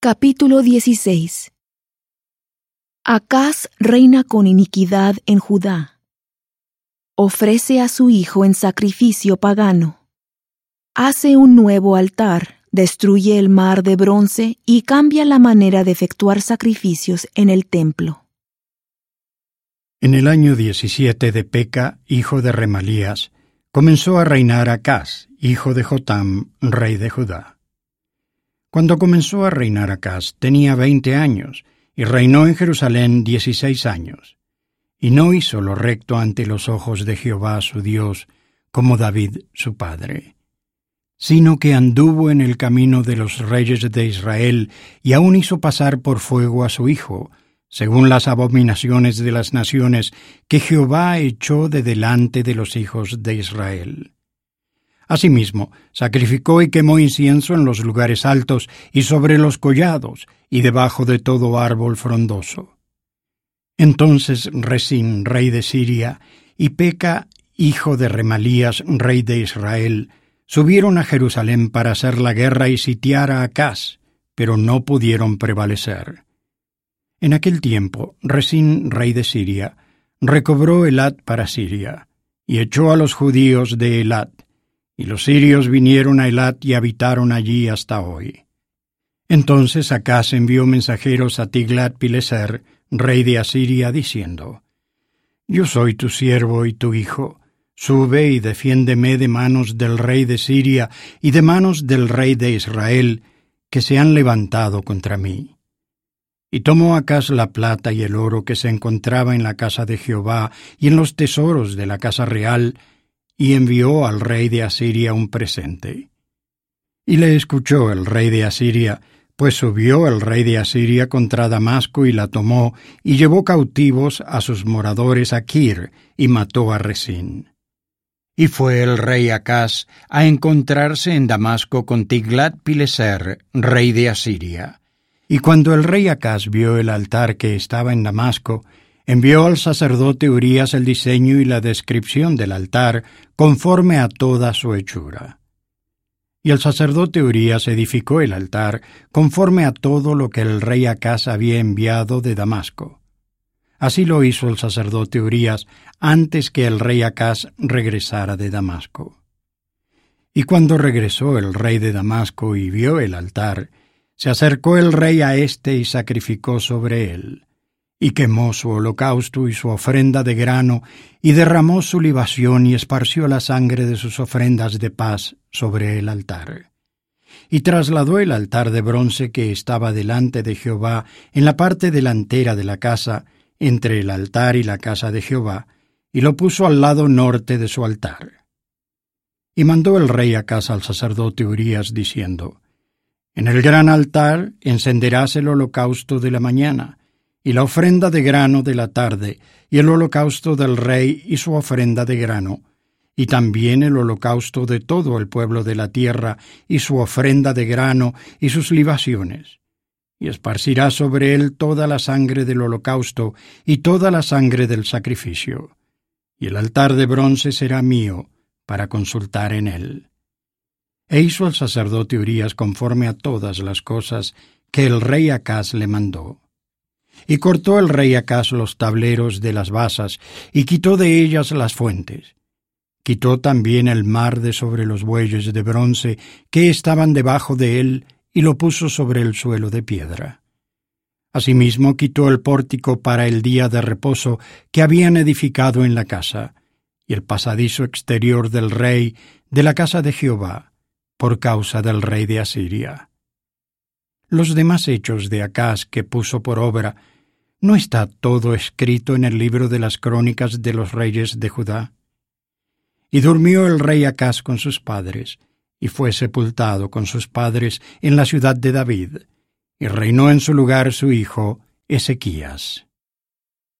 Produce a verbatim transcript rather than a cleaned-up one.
Capítulo dieciséis. Acaz reina con iniquidad en Judá. Ofrece a su hijo en sacrificio pagano. Hace un nuevo altar, destruye el mar de bronce y cambia la manera de efectuar sacrificios en el templo. En el año diecisiete de Peca, hijo de Remalías, comenzó a reinar Acaz, hijo de Jotam, rey de Judá. Cuando comenzó a reinar Acaz, tenía veinte años, y reinó en Jerusalén dieciséis años. Y no hizo lo recto ante los ojos de Jehová su Dios, como David su padre, sino que anduvo en el camino de los reyes de Israel, y aun hizo pasar por fuego a su hijo, según las abominaciones de las naciones que Jehová echó de delante de los hijos de Israel. Asimismo, sacrificó y quemó incienso en los lugares altos y sobre los collados, y debajo de todo árbol frondoso. Entonces Resín, rey de Siria, y Peca, hijo de Remalías, rey de Israel, subieron a Jerusalén para hacer la guerra y sitiar a Acaz, pero no pudieron prevalecer. En aquel tiempo, Resín, rey de Siria, recobró Elat para Siria, y echó a los judíos de Elat, y los sirios vinieron a Elat y habitaron allí hasta hoy. Entonces Acaz envió mensajeros a Tiglat-Pileser, rey de Asiria, diciendo: Yo soy tu siervo y tu hijo, sube y defiéndeme de manos del rey de Siria y de manos del rey de Israel, que se han levantado contra mí. Y tomó Acaz la plata y el oro que se encontraba en la casa de Jehová y en los tesoros de la casa real, y envió al rey de Asiria un presente. Y le escuchó el rey de Asiria, pues subió el rey de Asiria contra Damasco y la tomó, y llevó cautivos a sus moradores a Kir, y mató a Resín. Y fue el rey Acaz a encontrarse en Damasco con Tiglat-Pileser, rey de Asiria. Y cuando el rey Acaz vio el altar que estaba en Damasco, envió al sacerdote Urías el diseño y la descripción del altar, conforme a toda su hechura. Y el sacerdote Urías edificó el altar, conforme a todo lo que el rey Acaz había enviado de Damasco. Así lo hizo el sacerdote Urías antes que el rey Acaz regresara de Damasco. Y cuando regresó el rey de Damasco y vio el altar, se acercó el rey a éste y sacrificó sobre él, y quemó su holocausto y su ofrenda de grano, y derramó su libación y esparció la sangre de sus ofrendas de paz sobre el altar. Y trasladó el altar de bronce que estaba delante de Jehová en la parte delantera de la casa, entre el altar y la casa de Jehová, y lo puso al lado norte de su altar. Y mandó el rey Acaz al sacerdote Urías, diciendo: En el gran altar encenderás el holocausto de la mañana, y la ofrenda de grano de la tarde, y el holocausto del rey y su ofrenda de grano, y también el holocausto de todo el pueblo de la tierra, y su ofrenda de grano, y sus libaciones. Y esparcirás sobre él toda la sangre del holocausto, y toda la sangre del sacrificio. Y el altar de bronce será mío, para consultar en él. E hizo el sacerdote Urías conforme a todas las cosas que el rey Acaz le mandó. Y cortó el rey Acaz los tableros de las basas, y quitó de ellas las fuentes. Quitó también el mar de sobre los bueyes de bronce que estaban debajo de él, y lo puso sobre el suelo de piedra. Asimismo quitó el pórtico para el día de reposo que habían edificado en la casa, y el pasadizo exterior del rey de la casa de Jehová, por causa del rey de Asiria. Los demás hechos de Acaz que puso por obra, ¿no está todo escrito en el libro de las crónicas de los reyes de Judá? Y durmió el rey Acaz con sus padres, y fue sepultado con sus padres en la ciudad de David, y reinó en su lugar su hijo Ezequías.